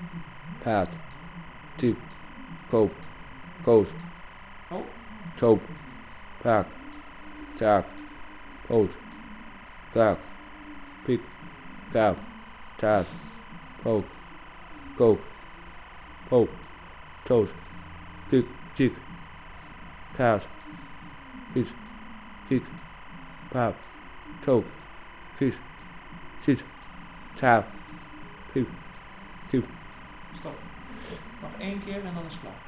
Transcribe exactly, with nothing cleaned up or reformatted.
paard, tip, koop, koot, Oh, zoop, paak, taak, poot, kaak, piek, kaap, taart, pook, kook, poop, toot, kik, tik, kaart, piet, kiek, paap, took, kies, ziet, taap, piep, kiep. stop. Nog één keer en dan is het klaar.